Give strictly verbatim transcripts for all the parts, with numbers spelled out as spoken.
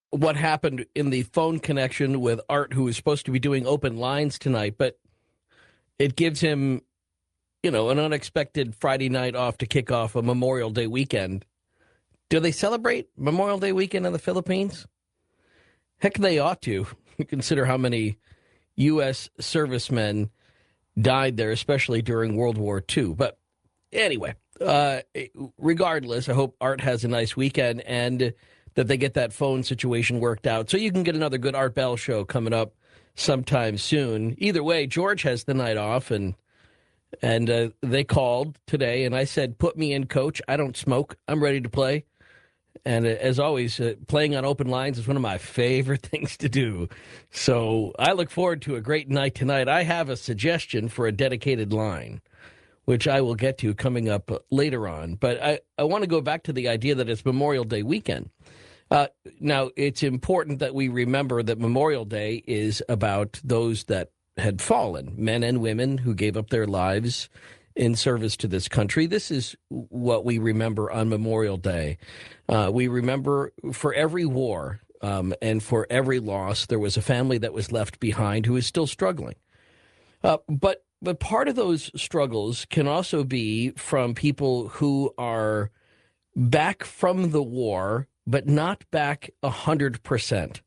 what happened in the phone connection with Art, who was supposed to be doing open lines tonight, but it gives him, you know, an unexpected Friday night off to kick off a Memorial Day weekend. Do they celebrate Memorial Day weekend in the Philippines? Heck, they ought to. Consider how many U S servicemen died there, especially during World War Two. But anyway, uh, regardless, I hope Art has a nice weekend and that they get that phone situation worked out so you can get another good Art Bell show coming up sometime soon. Either way, George has the night off, and and uh, they called today, and I said, put me in, coach. I don't smoke. I'm ready to play. And uh, as always, uh, playing on open lines is one of my favorite things to do. So I look forward to a great night tonight. I have a suggestion for a dedicated line, which I will get to coming up later on. But I, I want to go back to the idea that it's Memorial Day weekend. Uh, now, it's important that we remember that Memorial Day is about those that had fallen, men and women who gave up their lives in service to this country. This is what we remember on Memorial Day. Uh, we remember for every war um, and for every loss, there was a family that was left behind who is still struggling. Uh, but but part of those struggles can also be from people who are back from the war, but not back one hundred percent,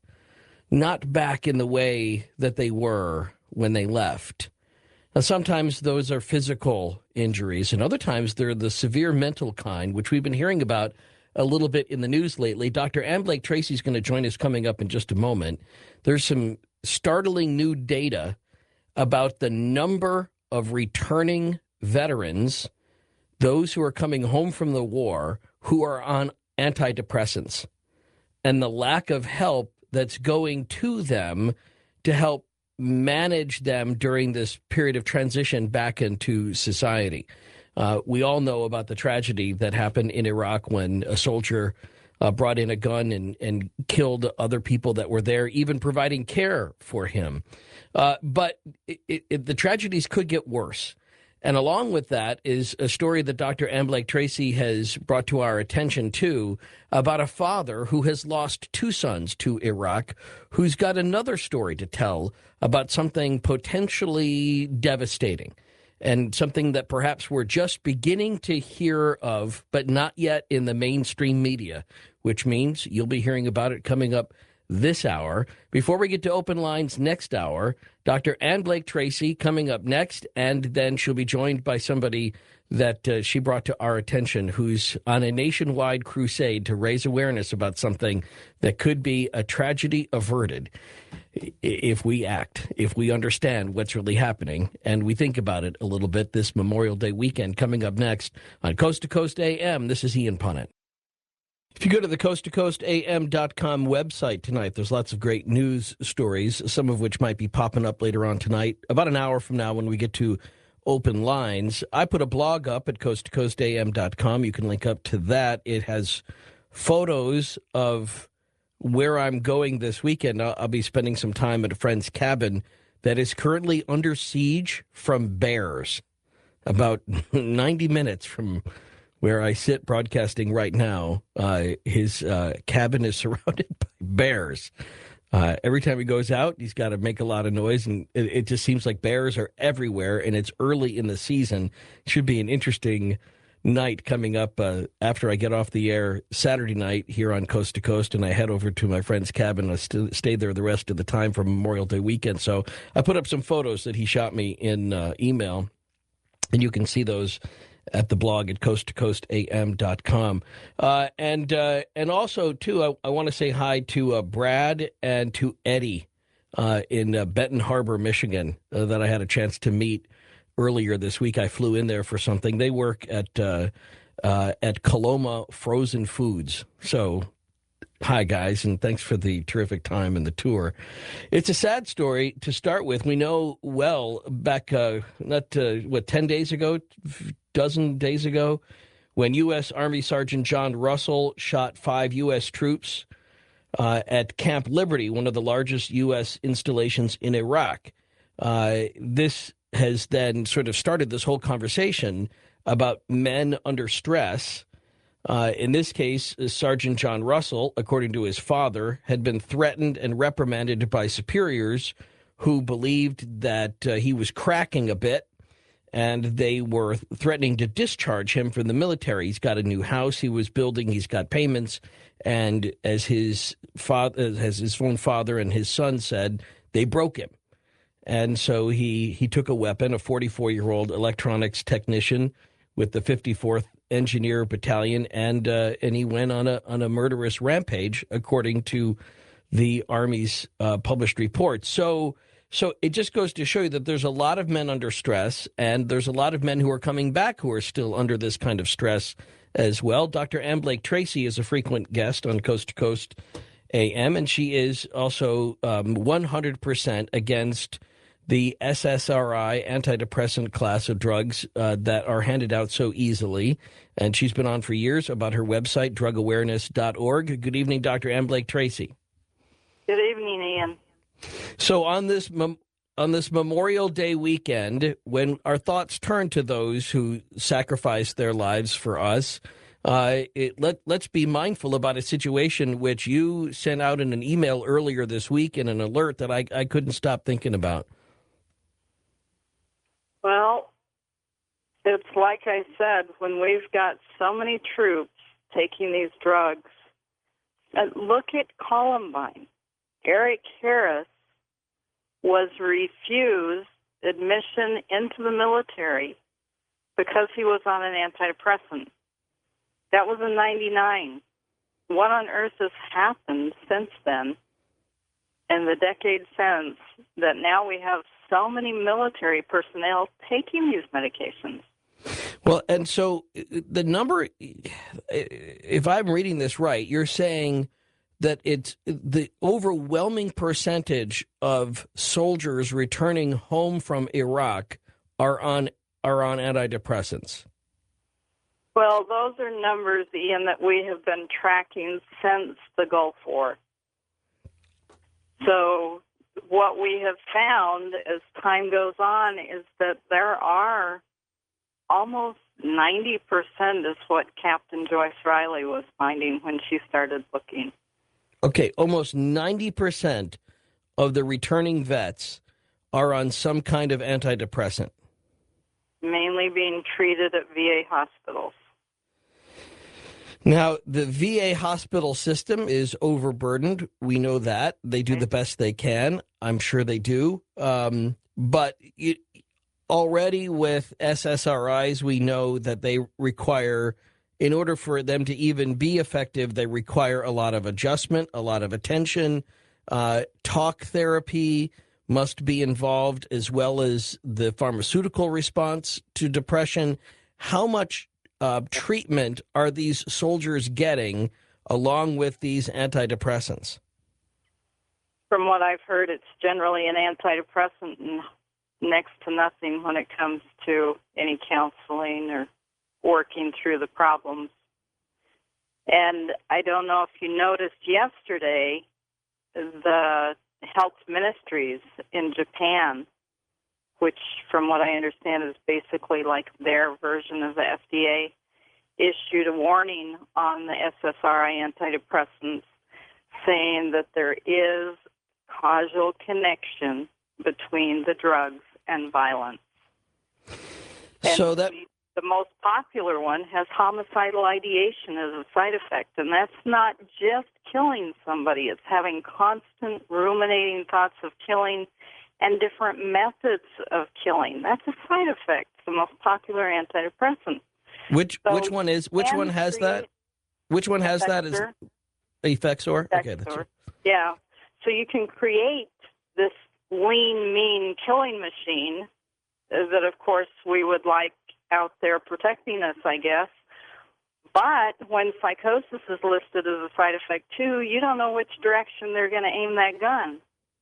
not back in the way that they were when they left. Now, sometimes those are physical injuries, and other times they're the severe mental kind, which we've been hearing about a little bit in the news lately. Doctor Ann Blake Tracy is going to join us coming up in just a moment. There's some startling new data about the number of returning veterans, those who are coming home from the war, who are on antidepressants, and the lack of help that's going to them to help manage them during this period of transition back into society. Uh, we all know about the tragedy that happened in Iraq when a soldier uh, brought in a gun and, and killed other people that were there, even providing care for him. Uh, but it, it, the tragedies could get worse. And along with that is a story that Doctor Ann Blake Tracy has brought to our attention, too, about a father who has lost two sons to Iraq, who's got another story to tell about something potentially devastating and something that perhaps we're just beginning to hear of, but not yet in the mainstream media, which means you'll be hearing about it coming up this hour. Before we get to open lines next hour, Doctor Ann Blake Tracy coming up next, and then she'll be joined by somebody that uh, she brought to our attention who's on a nationwide crusade to raise awareness about something that could be a tragedy averted if we act, if we understand what's really happening, and we think about it a little bit this Memorial Day weekend. Coming up next on Coast to Coast A M, this is Ian Punnett. If you go to the coast to coast A M dot com website tonight, there's lots of great news stories, some of which might be popping up later on tonight, about an hour from now when we get to open lines. I put a blog up at coast to coast A M dot com. You can link up to that. It has photos of where I'm going this weekend. I'll, I'll be spending some time at a friend's cabin that is currently under siege from bears, about ninety minutes from where I sit broadcasting right now. Uh, his uh, cabin is surrounded by bears. Uh, every time he goes out, he's got to make a lot of noise, and it, it just seems like bears are everywhere, and it's early in the season. It should be an interesting night coming up uh, after I get off the air Saturday night here on Coast to Coast, and I head over to my friend's cabin. I st- stay there the rest of the time for Memorial Day weekend. So I put up some photos that he shot me in uh, email, and you can see those at the blog at coast to coast A M dot com. Uh, and uh, and also, too, I, I want to say hi to uh, Brad and to Eddie uh, in uh, Benton Harbor, Michigan, uh, that I had a chance to meet earlier this week. I flew in there for something. They work at, uh, uh, at Coloma Frozen Foods. So hi, guys, and thanks for the terrific time and the tour. It's a sad story to start with. We know well back, uh, not, uh, what, ten days ago, dozen days ago, when U S. Army Sergeant John Russell shot five U S troops uh, at Camp Liberty, one of the largest U S installations in Iraq. Uh, this has then sort of started this whole conversation about men under stress Uh, in this case, Sergeant John Russell, according to his father, had been threatened and reprimanded by superiors who believed that uh, he was cracking a bit, and they were threatening to discharge him from the military. He's got a new house he was building. He's got payments. And as his father, as his own father and his son said, they broke him. And so he, he took a weapon, a forty-four-year-old electronics technician with the fifty-fourth Engineer Battalion, and uh, and he went on a on a murderous rampage, according to the Army's uh, published report. So so it just goes to show you that there's a lot of men under stress, and there's a lot of men who are coming back who are still under this kind of stress as well. Doctor Ann Blake Tracy is a frequent guest on Coast to Coast A M, and she is also um, one hundred percent against the S S R I antidepressant class of drugs uh, that are handed out so easily. And she's been on for years about her website, drug awareness dot org. Good evening, Doctor Ann Blake Tracy. Good evening, Ian. So on this on this Memorial Day weekend, when our thoughts turn to those who sacrificed their lives for us, uh, it, let, let's be mindful about a situation which you sent out in an email earlier this week in an alert that I, I couldn't stop thinking about. Well, it's like I said, when we've got so many troops taking these drugs, and look at Columbine. Eric Harris was refused admission into the military because he was on an antidepressant. That was in ninety-nine. What on earth has happened since then, in the decade since, that now we have so many military personnel taking these medications? Well, and so the number, if I'm reading this right, you're saying that it's the overwhelming percentage of soldiers returning home from Iraq are on are on antidepressants. Well, those are numbers, Ian, that we have been tracking since the Gulf War. So what we have found as time goes on is that there are almost ninety percent is what Captain Joyce Riley was finding when she started looking. Okay, almost ninety percent of the returning vets are on some kind of antidepressant. Mainly being treated at V A hospitals. Now, the V A hospital system is overburdened. We know that. They do the best they can. I'm sure they do. Um, but it, already with S S R Is, we know that they require, in order for them to even be effective, they require a lot of adjustment, a lot of attention. Uh, talk therapy must be involved, as well as the pharmaceutical response to depression. How much uh, treatment are these soldiers getting along with these antidepressants? From what I've heard, it's generally an antidepressant and next to nothing when it comes to any counseling or working through the problems. And I don't know if you noticed yesterday, the health ministries in Japan, which from what I understand is basically like their version of the F D A, issued a warning on the S S R I antidepressants, saying that there is causal connection between the drugs and violence. So and that the, the most popular one has homicidal ideation as a side effect, and that's not just killing somebody. It's having constant ruminating thoughts of killing and different methods of killing. That's a side effect, the most popular antidepressant. which So which one is which one has that? Which one has that? Is Effexor? Okay, that's right. Yeah. So you can create this lean, mean killing machine that, of course, we would like out there protecting us, I guess. But when psychosis is listed as a side effect, too, you don't know which direction they're going to aim that gun.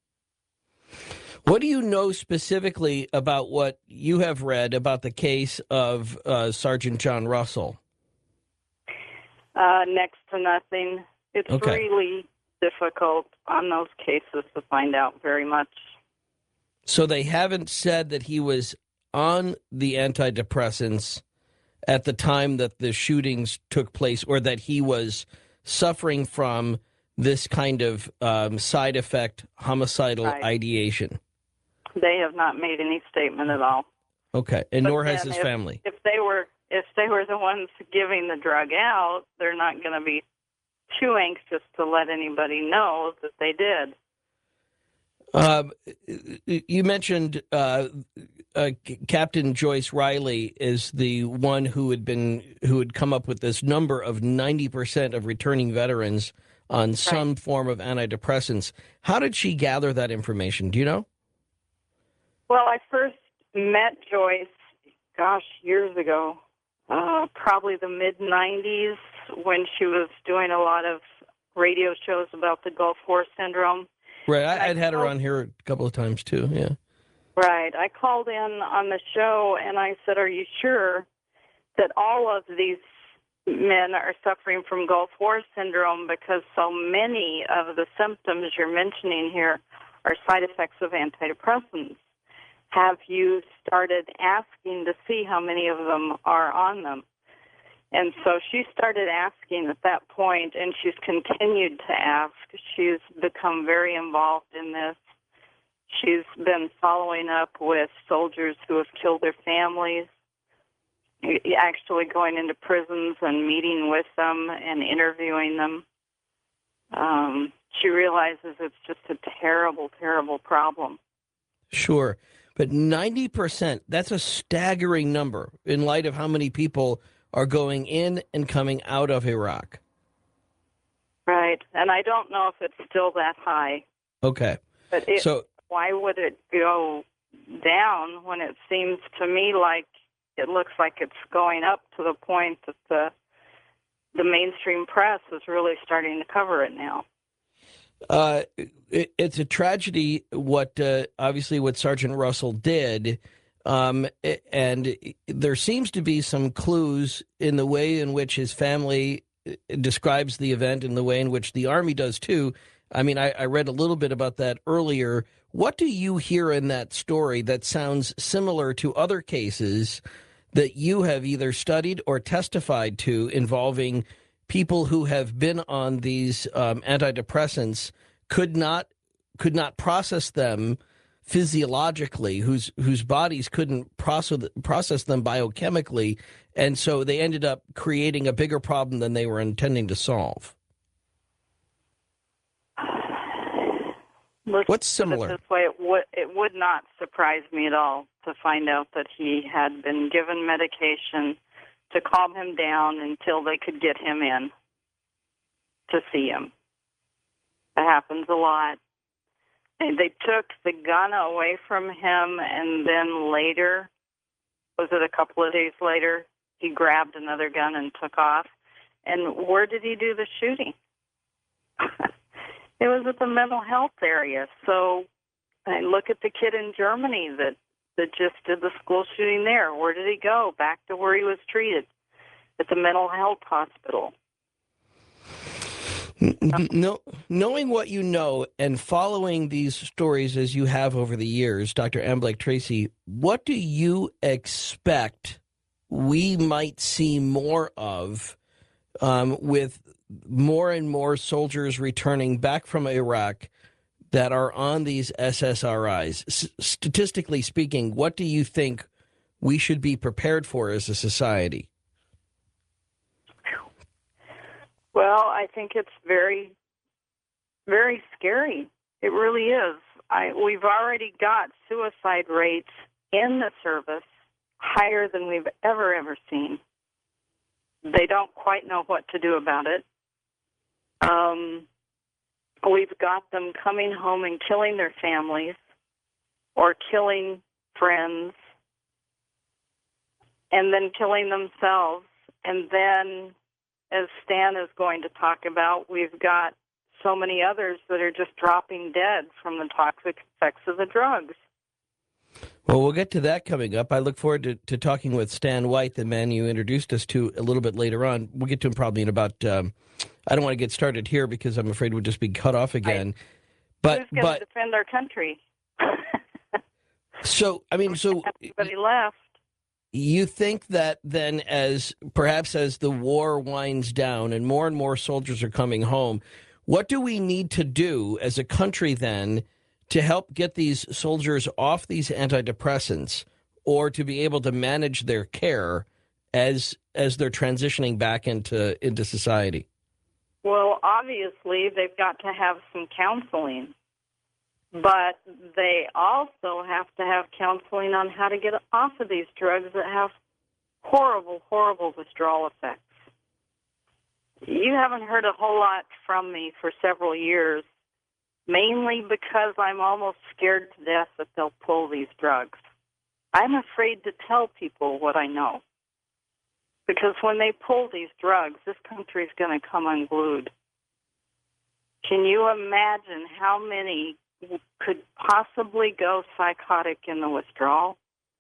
What do you know specifically about what you have read about the case of uh, Sergeant John Russell? Uh, next to nothing. It's Okay. really difficult on those cases to find out very much. So they haven't said that he was on the antidepressants at the time that the shootings took place, or that he was suffering from this kind of um, side effect homicidal Right. ideation? They have not made any statement at all. Okay, and But nor has then his if, family. If they were if they were the ones giving the drug out, they're not going to be too anxious to let anybody know that they did. Uh, you mentioned uh, uh, Captain Joyce Riley is the one who had been who had come up with this number of ninety percent of returning veterans on some Right. form of antidepressants. How did she gather that information? Do you know? Well, I first met Joyce, gosh, years ago, uh, probably the mid nineties, when she was doing a lot of radio shows about the Gulf War syndrome. Right, I, I I'd had her called- on here a couple of times too. Yeah. Right. I called in on the show and I said, are you sure that all of these men are suffering from Gulf War syndrome, because so many of the symptoms you're mentioning here are side effects of antidepressants? Have you started asking to see how many of them are on them? And so she started asking at that point, and she's continued to ask. She's become very involved in this. She's been following up with soldiers who have killed their families, actually going into prisons and meeting with them and interviewing them. Um, she realizes it's just a terrible, terrible problem. Sure. But ninety percent, that's a staggering number in light of how many people are going in and coming out of Iraq. Right. And I don't know if it's still that high. Okay. But it, So why would it go down when it seems to me like it looks like it's going up to the point that the the mainstream press is really starting to cover it now? Uh, it, it's a tragedy what uh, obviously what Sergeant Russell did, um, and there seems to be some clues in the way in which his family describes the event and the way in which the Army does too. I mean, I, I read a little bit about that earlier. What do you hear in that story that sounds similar to other cases that you have either studied or testified to involving people who have been on these um, antidepressants, could not could not process them physiologically, whose whose bodies couldn't process process them biochemically, and so they ended up creating a bigger problem than they were intending to solve? Let's What's put it similar? this way, it would it would not surprise me at all to find out that he had been given medication to calm him down until they could get him in to see him. That happens a lot. And they took the gun away from him, and then later, was it a couple of days later, he grabbed another gun and took off. And where did he do the shooting? It was at the mental health area. So I look at the kid in Germany that, that just did the school shooting there. Where did he go? Back to where he was treated, at the mental health hospital. No, knowing what you know and following these stories as you have over the years, Doctor Ann Blake Tracy, what do you expect we might see more of um, with more and more soldiers returning back from Iraq that are on these S S R Is? S- statistically speaking, what do you think we should be prepared for as a society? Well, I think it's very, very scary. It really is. I, we've already got suicide rates in the service higher than we've ever, ever seen. They don't quite know what to do about it. Um, we've got them coming home and killing their families or killing friends and then killing themselves. And then, as Stan is going to talk about, we've got so many others that are just dropping dead from the toxic effects of the drugs. Well, we'll get to that coming up. I look forward to, to talking with Stan White, the man you introduced us to, a little bit later on. We'll get to him probably in about, um, I don't want to get started here because I'm afraid we'll just be cut off again. I, but who's going but to defend our country? so, I mean, so Everybody left. you think that then, as perhaps as the war winds down and more and more soldiers are coming home, what do we need to do as a country then to help get these soldiers off these antidepressants, or to be able to manage their care as as they're transitioning back into into society? Well, obviously, they've got to have some counseling, but they also have to have counseling on how to get off of these drugs that have horrible, horrible withdrawal effects. You haven't heard a whole lot from me for several years, mainly because I'm almost scared to death that they'll pull these drugs. I'm afraid to tell people what I know, because when they pull these drugs, this country's going to come unglued. Can you imagine how many could possibly go psychotic in the withdrawal?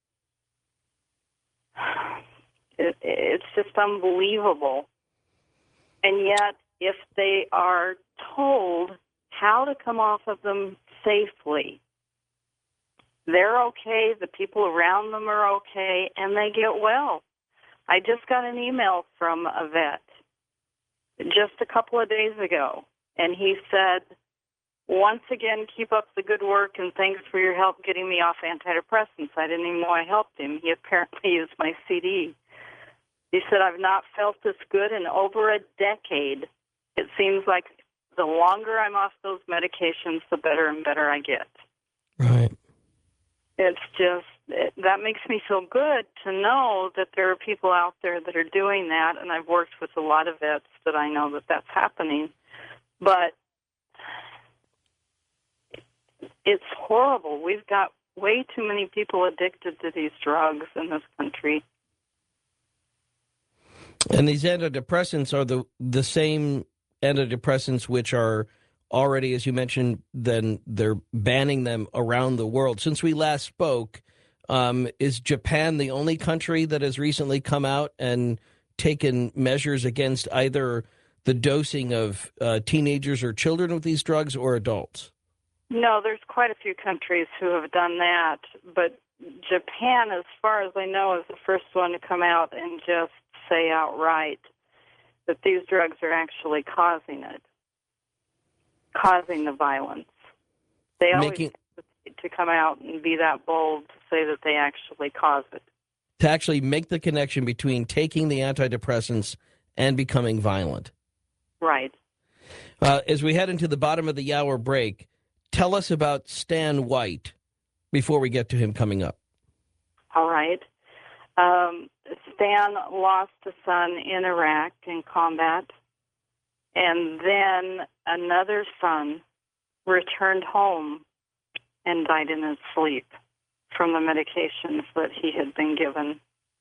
It, it's just unbelievable. And yet, if they are told how to come off of them safely, they're okay, the people around them are okay, and they get well. I just got an email from a vet just a couple of days ago, and he said, once again, keep up the good work, and thanks for your help getting me off antidepressants. I didn't even know I helped him. He apparently used my C D. He said, I've not felt this good in over a decade. It seems like the longer I'm off those medications, the better and better I get. Right. It's just, it, that makes me feel good to know that there are people out there that are doing that, and I've worked with a lot of vets that I know that that's happening. But it's horrible. We've got way too many people addicted to these drugs in this country. And these antidepressants are the the same antidepressants which are already, as you mentioned, then they're banning them around the world. Since we last spoke, um, is Japan the only country that has recently come out and taken measures against either the dosing of uh, teenagers or children with these drugs or adults? No, there's quite a few countries who have done that, but Japan, as far as I know, is the first one to come out and just say outright that these drugs are actually causing it, causing the violence. They always Making, to come out and be that bold to say that they actually cause it. To actually make the connection between taking the antidepressants and becoming violent. Right. Uh, as we head into the bottom of the hour break, tell us about Stan White before we get to him coming up. All right. Um, Stan lost a son in Iraq in combat, and then another son returned home and died in his sleep from the medications that he had been given.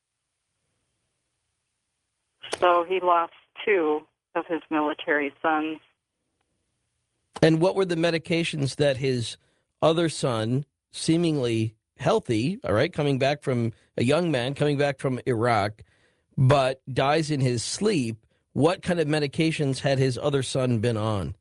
So he lost two of his military sons. And what were the medications that his other son, seemingly healthy, all right, coming back from a young man, coming back from Iraq, but dies in his sleep? What kind of medications had his other son been on?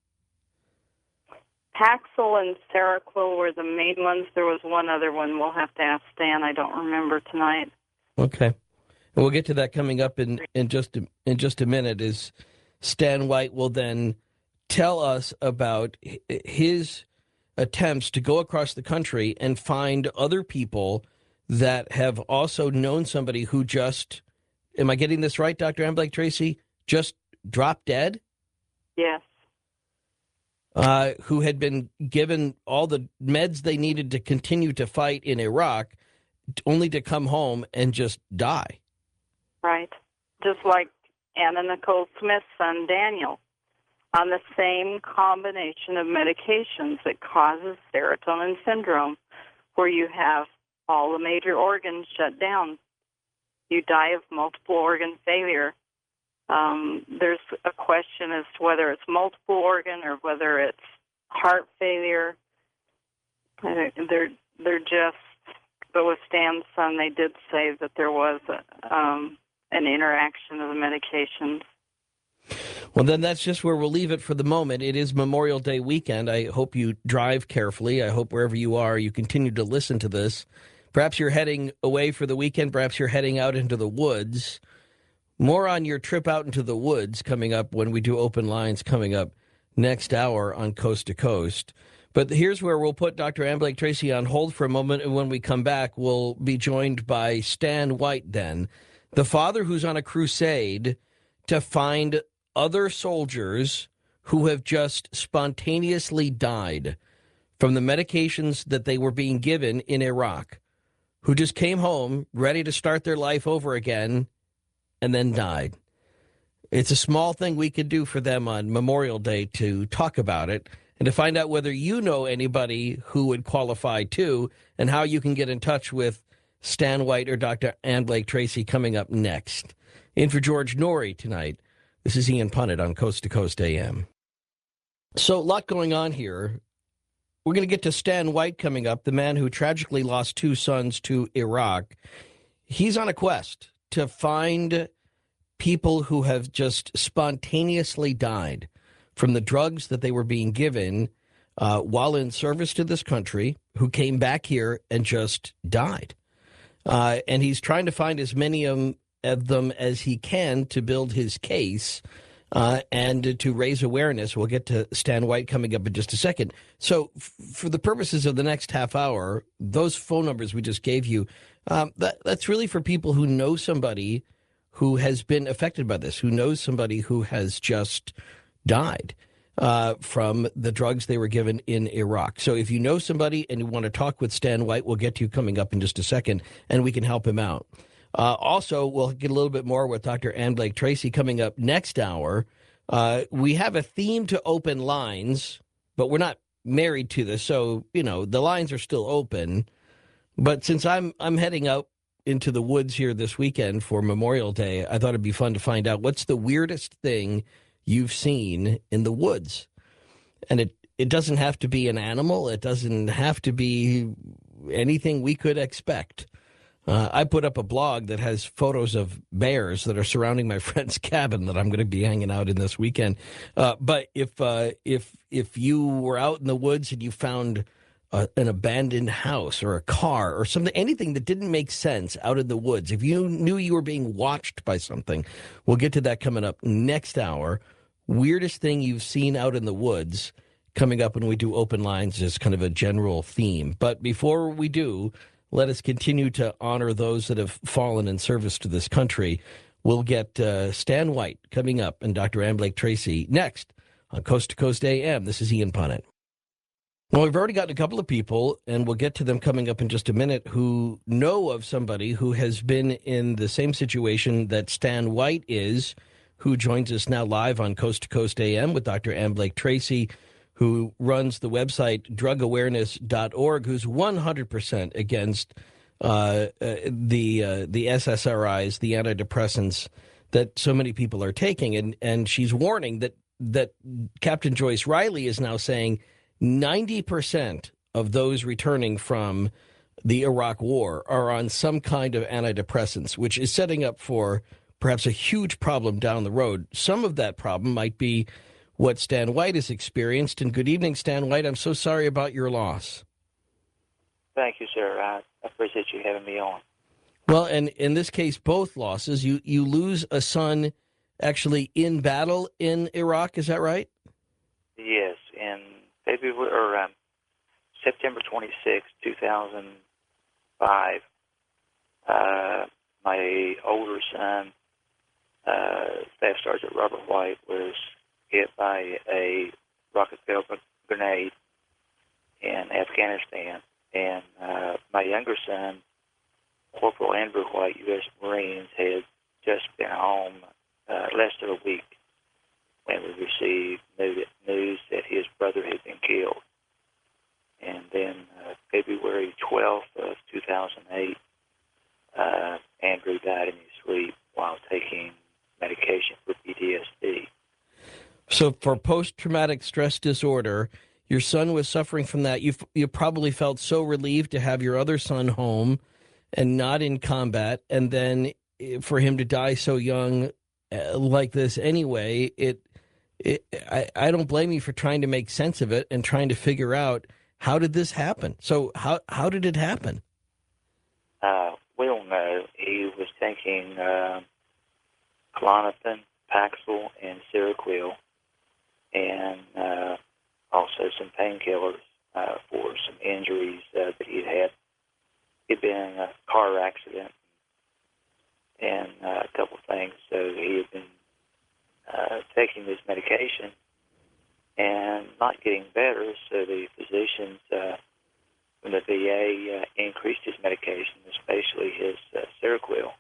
Paxil and Seroquel were the main ones. There was one other one. We'll have to ask Stan. I don't remember tonight. Okay. And we'll get to that coming up in, in just a, in just a minute. Is Stan White will then tell us about his attempts to go across the country and find other people that have also known somebody who just, am I getting this right, Doctor Ann Blake Tracy, just dropped dead? Yes. Uh, who had been given all the meds they needed to continue to fight in Iraq, only to come home and just die. Right. Just like Anna Nicole Smith's son, Daniel, on the same combination of medications that causes serotonin syndrome, where you have all the major organs shut down. You die of multiple organ failure. Um, there's a question as to whether it's multiple organ or whether it's heart failure. They're, they're just, but with Stan's son, they did say that there was a, um, an interaction of the medications. Well, then that's just where we'll leave it for the moment. It is Memorial Day weekend. I hope you drive carefully. I hope wherever you are, you continue to listen to this, Perhaps you're heading away for the weekend. Perhaps you're heading out into the woods. More on your trip out into the woods coming up when we do open lines coming up next hour on Coast to Coast. But here's where we'll put Doctor Ann Blake Tracy on hold for a moment, and when we come back, we'll be joined by Stan White then, the father who's on a crusade to find other soldiers who have just spontaneously died from the medications that they were being given in Iraq, who just came home ready to start their life over again and then died. It's a small thing we could do for them on Memorial Day to talk about it and to find out whether you know anybody who would qualify too, and how you can get in touch with Stan White or Doctor Ann Blake Tracy coming up next. In for George Norrie tonight, this is Ian Punnett on Coast to Coast A M. So a lot going on here. We're going to get to Stan White coming up, the man who tragically lost two sons to Iraq. He's on a quest to find people who have just spontaneously died from the drugs that they were being given uh, while in service to this country, who came back here and just died. Uh, and he's trying to find as many of them as he can to build his case uh, and to raise awareness. We'll get to Stan White coming up in just a second. So f- for the purposes of the next half hour, those phone numbers we just gave you, um, that, that's really for people who know somebody who has been affected by this, who knows somebody who has just died uh, from the drugs they were given in Iraq. So if you know somebody and you want to talk with Stan White, we'll get to you coming up in just a second, and we can help him out. Uh, also, we'll get a little bit more with Doctor Ann Blake Tracy coming up next hour. Uh, we have a theme to open lines, but we're not married to this. So, you know, the lines are still open. But since I'm I'm heading out into the woods here this weekend for Memorial Day, I thought it'd be fun to find out what's the weirdest thing you've seen in the woods. And it, it doesn't have to be an animal. It doesn't have to be anything we could expect. Uh, I put up a blog that has photos of bears that are surrounding my friend's cabin that I'm going to be hanging out in this weekend. Uh, but if uh, if if you were out in the woods and you found uh, an abandoned house or a car or something, anything that didn't make sense out in the woods, if you knew you were being watched by something, we'll get to that coming up next hour. Weirdest thing you've seen out in the woods coming up when we do open lines is kind of a general theme. But before we do, let us continue to honor those that have fallen in service to this country. We'll get uh, Stan White coming up and Doctor Ann Blake Tracy next on Coast to Coast A M. This is Ian Punnett. Well, we've already gotten a couple of people, and we'll get to them coming up in just a minute, who know of somebody who has been in the same situation that Stan White is, who joins us now live on Coast to Coast A M with Doctor Ann Blake Tracy, who runs the website drug awareness dot org, who's one hundred percent against uh, uh, the uh, the S S R Is, the antidepressants that so many people are taking. And, and she's warning that, that Captain Joyce Riley is now saying ninety percent of those returning from the Iraq War are on some kind of antidepressants, which is setting up for perhaps a huge problem down the road. Some of that problem might be what Stan White has experienced. And good evening, Stan White. I'm so sorry about your loss. Thank you, sir. I appreciate you having me on. Well, and in this case, both losses. You you lose a son actually in battle in Iraq. Is that right? Yes, in February or um, September twenty-sixth, two thousand five. Uh, my older son, uh, Staff Sergeant Robert White, was hit by a rocket-propelled grenade in Afghanistan. And uh, my younger son, Corporal Andrew White, U S Marines, had just been home uh, less than a week when we received news that his brother had been killed. And then uh, February twelfth of two thousand eight, uh, Andrew died in his sleep while taking medication for P T S D. So for post-traumatic stress disorder, your son was suffering from that. You you probably felt so relieved to have your other son home and not in combat, and then for him to die so young uh, like this anyway, it, it I, I don't blame you for trying to make sense of it and trying to figure out, how did this happen? So how how did it happen? taking uh, Klonopin, Paxil, and Seroquel, and uh, also some painkillers uh, for some injuries uh, that he'd had. He'd been in a car accident and uh, a couple of things, so he had been uh, taking this medication and not getting better, so the physicians uh, from the V A uh, increased his medication, especially his uh, Seroquel.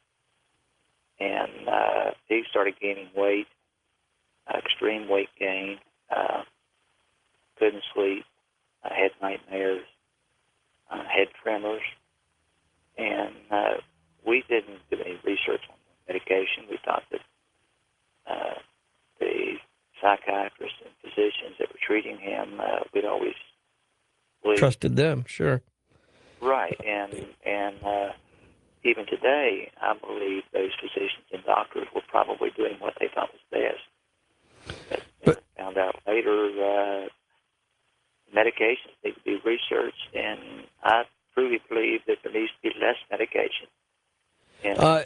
And uh, he started gaining weight, uh, extreme weight gain, uh, couldn't sleep, uh, had nightmares, uh, had tremors. And uh, we didn't do any research on the medication. We thought that uh, the psychiatrists and physicians that were treating him, uh, we'd always believe. Trusted them, sure. Right, and and uh, even today, I believe those physicians and doctors were probably doing what they thought was best. But, But found out later, uh, medications need to be researched, and I truly believe that there needs to be less medication. In uh,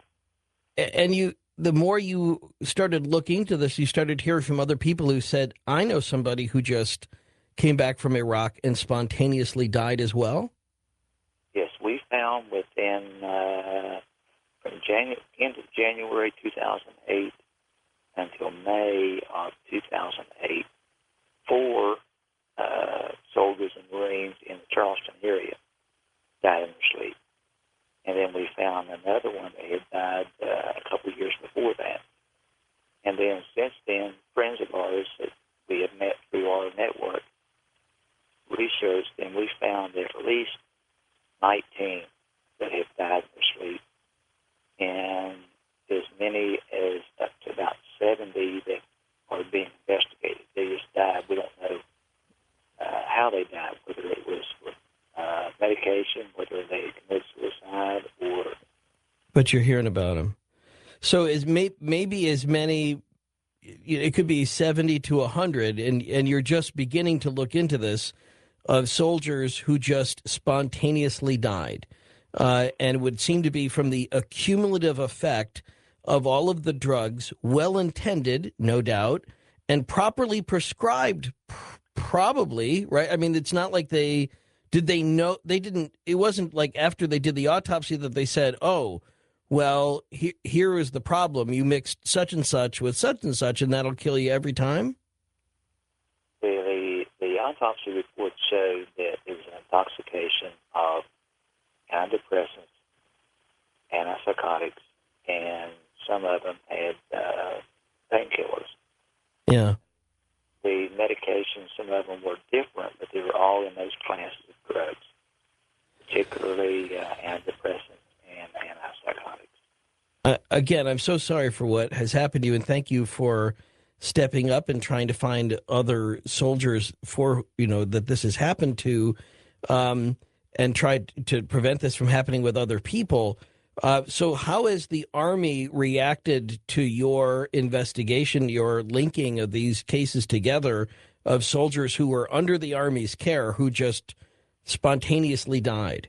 and you, the more you started looking into this, you started hearing from other people who said, "I know somebody who just came back from Iraq and spontaneously died as well." Yes, we found within uh, from Janu- end of January two thousand eight until May of two thousand eight, four uh, soldiers and Marines in the Charleston area died in their sleep. And then we found another one that had died uh, a couple of years before that. And then since then, friends of ours that we have met through our network researched, and we found at least nineteen that have died in their sleep, and as many as up to about seventy that are being investigated. They just died. We don't know uh, how they died, whether it was with uh, medication, whether they committed suicide, or... But you're hearing about them. So is may, maybe as many, it could be seventy to one hundred, and, and you're just beginning to look into this, of soldiers who just spontaneously died. Uh, and would seem to be from the accumulative effect of all of the drugs, well-intended, no doubt, and properly prescribed, pr- probably, right? I mean, it's not like they, did they know, they didn't, it wasn't like after they did the autopsy that they said, oh, well, he, here is the problem. You mixed such and such with such and such, and that'll kill you every time? The, the, the autopsy report showed that there was an intoxication of antidepressants, antipsychotics, and some of them had uh, painkillers. Yeah. The medications, some of them were different, but they were all in those classes of drugs, particularly uh, antidepressants and antipsychotics. Uh, again, I'm so sorry for what has happened to you, and thank you for stepping up and trying to find other soldiers for, you know, that this has happened to, um, and tried to prevent this from happening with other people. Uh, so how has the Army reacted to your investigation, your linking of these cases together of soldiers who were under the Army's care who just spontaneously died?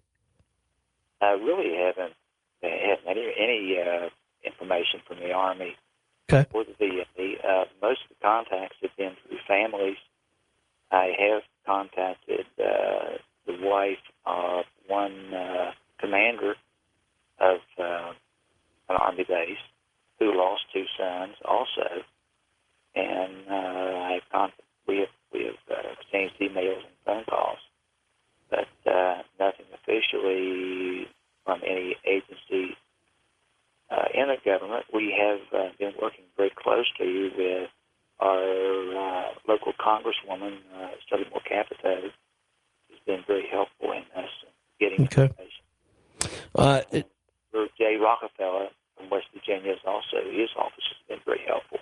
I really haven't had any, any uh, information from the Army Okay. or the V A. Uh, most of the contacts have been through families. I have contacted uh, the wife of one uh, commander of uh, an Army base who lost two sons also, and uh, I con- we have we have uh, exchanged emails and phone calls, but uh, nothing officially from any agency uh, in the government. We have uh, been working very closely with our uh, local congresswoman, uh, Study Moore Capito, who's been very helpful in us getting Okay. information. Uh, it, For Jay Rockefeller from West Virginia is also, his office has been very helpful.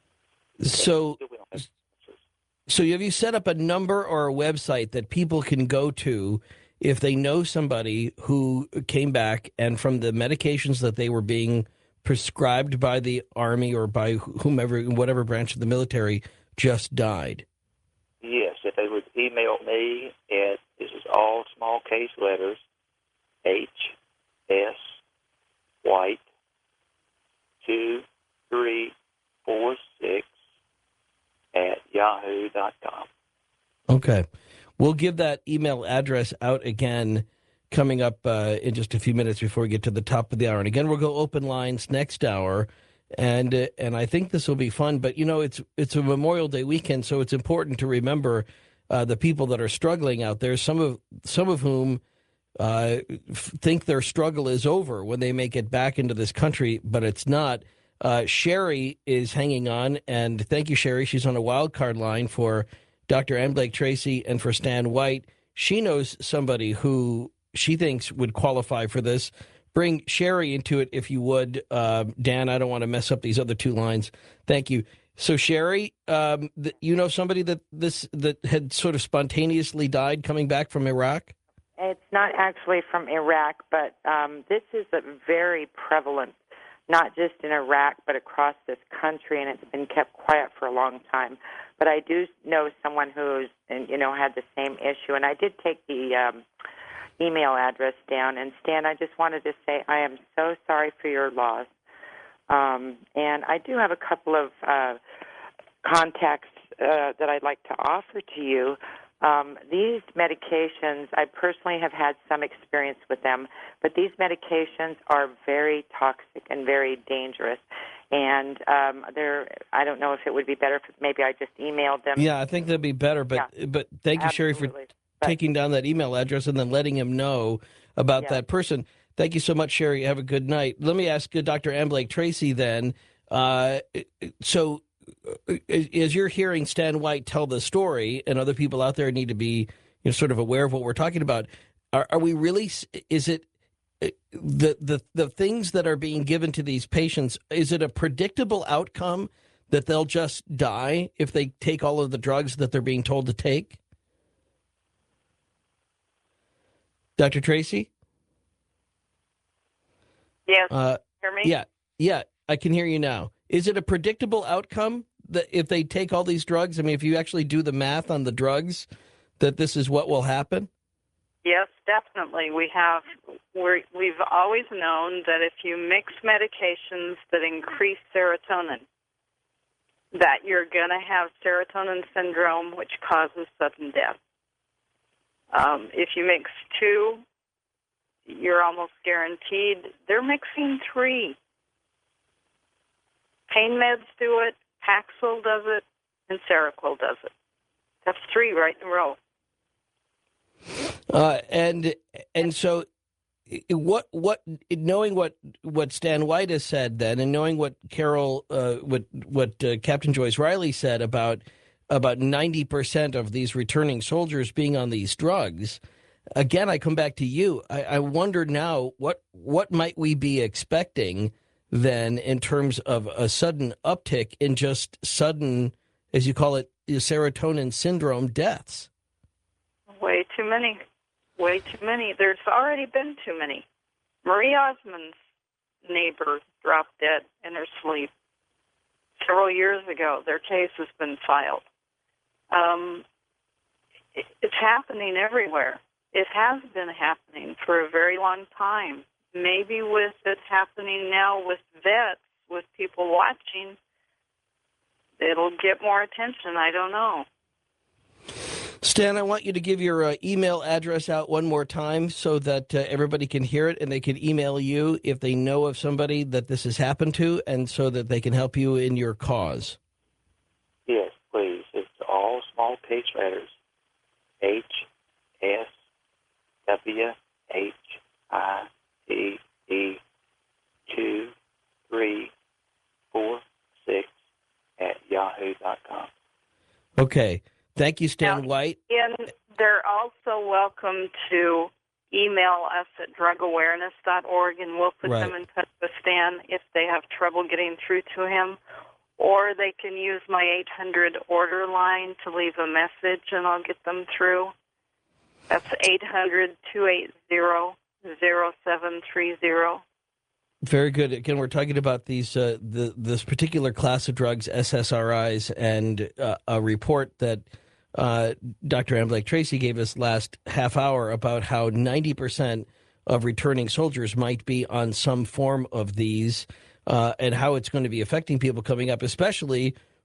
so, Still we don't have answers. so have you set up a number or a website that people can go to if they know somebody who came back and from the medications that they were being prescribed by the Army or by whomever, whatever branch of the military, just died? Yes, if they would email me at, this is all small case letters, H S White Okay. We'll give that email address out again coming up uh, in just a few minutes before we get to the top of the hour. And again, we'll go open lines next hour. And uh, and I think this will be fun. But, you know, it's it's a Memorial Day weekend, so it's important to remember uh, the people that are struggling out there, some of some of whom uh, think their struggle is over when they make it back into this country, but it's not. Uh, Sherry is hanging on, and thank you, Sherry. She's on a wild card line for Doctor Ann Blake Tracy and for Stan White. She knows somebody who she thinks would qualify for this. Bring Sherry into it, if you would. Uh, Dan, I don't want to mess up these other two lines. Thank you. So, Sherry, um, th- you know somebody that this that had sort of spontaneously died coming back from Iraq? It's not actually from Iraq, but um, this is a very prevalent, not just in Iraq, but across this country, and it's been kept quiet for a long time. But I do know someone who's, you know, had the same issue, and I did take the um, email address down. And Stan, I just wanted to say I am so sorry for your loss. Um, and I do have a couple of uh, contacts uh, that I'd like to offer to you. Um, these medications, I personally have had some experience with them, but these medications are very toxic and very dangerous. And um, they're, I don't know if it would be better if maybe I just emailed them. Yeah, I think that'd be better. But Yeah, but thank you, Sherry, for absolutely. But- taking down that email address and then letting him know about Yeah. that person. Thank you so much, Sherry. Have a good night. Let me ask uh, Doctor Ann Blake Tracy then. Uh, so uh, as you're hearing Stan White tell the story, and other people out there need to be, you know, sort of aware of what we're talking about, are, are we really, is it uh, the, the, the things that are being given to these patients, is it a predictable outcome that they'll just die if they take all of the drugs that they're being told to take? Doctor Tracy? Yes, Uh, hear me? yeah, yeah, I can hear you now. Is it a predictable outcome that if they take all these drugs? I mean, if you actually do the math on the drugs, that this is what will happen? Yes, definitely. We have, we're, we've always known that if you mix medications that increase serotonin, that you're going to have serotonin syndrome, which causes sudden death. Um, if you mix two, you're almost guaranteed. They're mixing three. Pain meds do it, Paxil does it, and Seroquel does it. That's three right in a row. Uh, and and so, what what knowing what what Stan White has said then, and knowing what Carol, uh, what what uh, Captain Joyce Riley said about about ninety percent of these returning soldiers being on these drugs. Again, I come back to you. I, I wonder now what what might we be expecting then in terms of a sudden uptick in just sudden, as you call it, serotonin syndrome deaths? Way too many. Way too many. There's already been too many. Marie Osmond's neighbor dropped dead in her sleep several years ago. Their case has been filed. Um, it, it's happening everywhere. It has been happening for a very long time. Maybe with it happening now with vets, with people watching, it'll get more attention. I don't know. Stan, I want you to give your uh, email address out one more time so that uh, everybody can hear it and they can email you if they know of somebody that this has happened to, and so that they can help you in your cause. Yes, please. It's all small case letters. H S W H I T E two three four six at yahoo dot com. Okay. Thank you, Stan Now, White. And they're also welcome to email us at drug awareness dot org, and we'll put Right. them in touch with Stan if they have trouble getting through to him. Or they can use my eight hundred order line to leave a message, and I'll get them through. That's eight hundred, two eight zero, zero seven three zero. Very good. Again, we're talking about these uh, the this particular class of drugs, S S R Is, and uh, a report that uh, Doctor Ann Blake Tracy gave us last half hour about how ninety percent of returning soldiers might be on some form of these, uh, and how it's going to be affecting people coming up, especially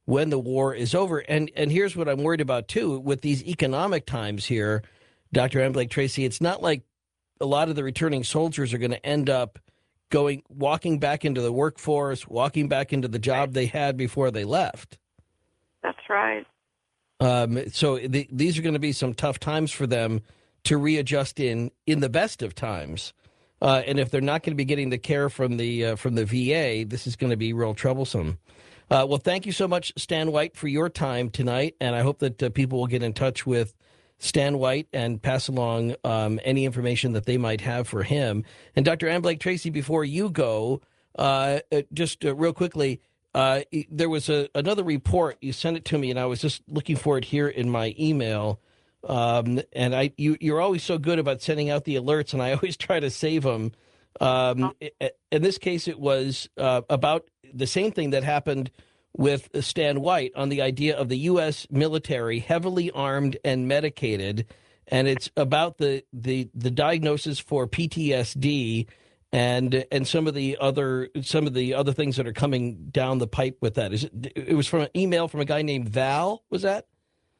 when the war is over. And and here's what I'm worried about, too, with these economic times here, Doctor Ann Blake Tracy. It's not like a lot of the returning soldiers are going to end up going, walking back into the workforce, walking back into the job they had before they left. That's right. Um, so the, these are going to be some tough times for them to readjust in, in the best of times. Uh, and if they're not going to be getting the care from the uh, from the V A, this is going to be real troublesome. Uh, well, thank you so much, Stan White, for your time tonight. And I hope that uh, people will get in touch with Stan White and pass along um, any information that they might have for him. And Doctor Ann Blake Tracy, before you go, uh, just uh, real quickly, uh, there was a, another report. You sent it to me, and I was just looking for it here in my email. Um, and I, you, you're always so good about sending out the alerts, and I always try to save them. Um, in this case, it was uh, about the same thing that happened with Stan White on the idea of the U S military heavily armed and medicated, and it's about the the the diagnosis for P T S D and and some of the other some of the other things that are coming down the pipe with that. Is it? It was from an email from a guy named Val. Was that?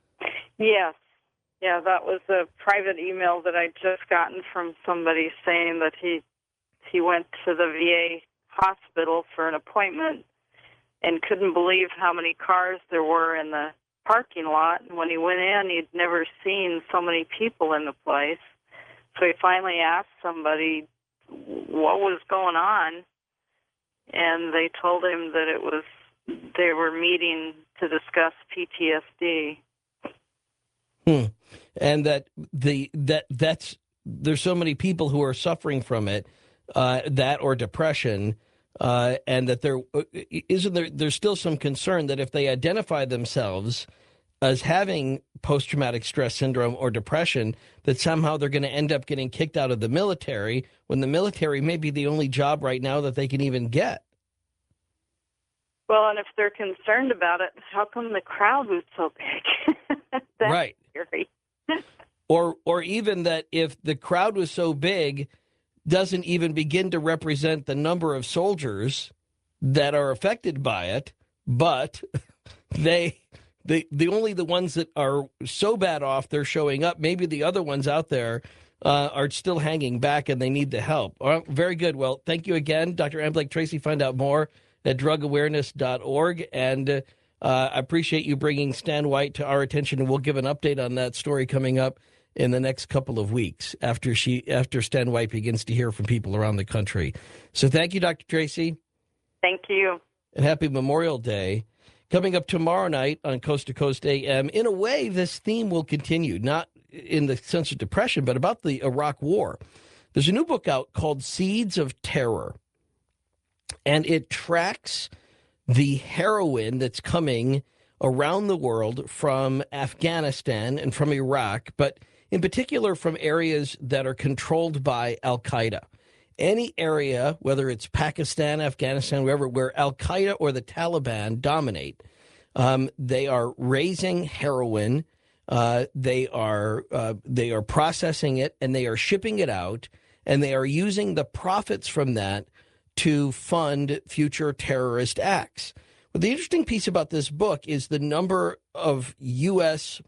Yes. Yeah, that was a private email that I'd just gotten from somebody saying that he he went to the V A hospital for an appointment and couldn't believe how many cars there were in the parking lot. And when he went in, he'd never seen so many people in the place. So he finally asked somebody what was going on, and they told him that it was they were meeting to discuss P T S D. Hmm. And that the that that's there's so many people who are suffering from it, uh, that or depression, uh, and that there isn't there. There's still some concern that if they identify themselves as having post-traumatic stress syndrome or depression, that somehow they're going to end up getting kicked out of the military when the military may be the only job right now that they can even get. Well, and if they're concerned about it, how come the crowd was so big? That's right. Scary. Or or even that if the crowd was so big, doesn't even begin to represent the number of soldiers that are affected by it, but they the the only the ones that are so bad off they're showing up. Maybe the other ones out there uh, are still hanging back and they need the help. All right, very good. Well, thank you again, Doctor Ann Blake Tracy. Find out more at drug awareness dot org. And uh, I appreciate you bringing Stan White to our attention, and we'll give an update on that story coming up in the next couple of weeks after she after Stan White begins to hear from people around the country. So thank you, Doctor Tracy. Thank you. And happy Memorial Day. Coming up tomorrow night on Coast to Coast A M, in a way, this theme will continue, not in the sense of depression, but about the Iraq War. There's a new book out called Seeds of Terror, and it tracks the heroin that's coming around the world from Afghanistan and from Iraq, but in particular from areas that are controlled by Al-Qaeda. Any area, whether it's Pakistan, Afghanistan, wherever, where Al-Qaeda or the Taliban dominate, um, they are raising heroin, uh, they are uh, they are processing it, and they are shipping it out, and they are using the profits from that to fund future terrorist acts. Well, the interesting piece about this book is the number of U S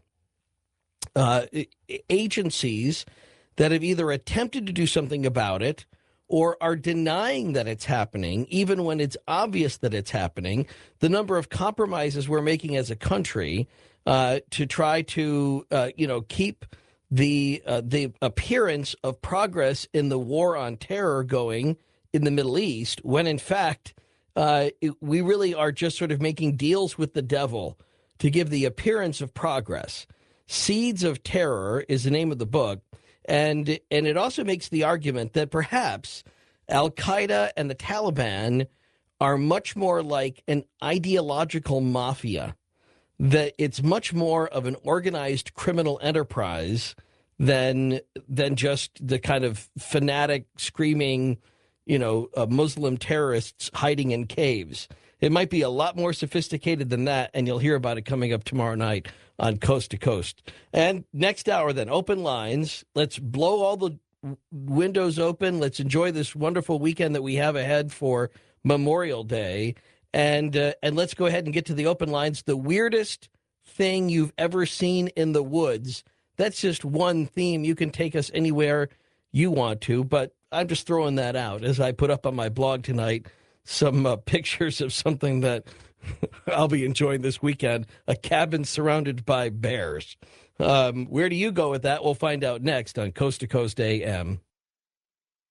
uh, agencies that have either attempted to do something about it or are denying that it's happening, even when it's obvious that it's happening. The number of compromises we're making as a country uh, to try to, uh, you know, keep the uh, the appearance of progress in the war on terror going in the Middle East, when in fact uh, it, we really are just sort of making deals with the devil to give the appearance of progress. Seeds of Terror is the name of the book, and and it also makes the argument that perhaps Al-Qaeda and the Taliban are much more like an ideological mafia, that it's much more of an organized criminal enterprise than than just the kind of fanatic screaming, you know, uh, Muslim terrorists hiding in caves. It might be a lot more sophisticated than that, and you'll hear about it coming up tomorrow night on Coast to Coast. And next hour, then, open lines. Let's blow all the windows open. Let's enjoy this wonderful weekend that we have ahead for Memorial Day. And uh, and let's go ahead and get to the open lines. The weirdest thing you've ever seen in the woods. That's just one theme. You can take us anywhere you want to, but I'm just throwing that out as I put up on my blog tonight some uh, pictures of something that I'll be enjoying this weekend, a cabin surrounded by bears. Um, where do you go with that? We'll find out next on Coast to Coast A M.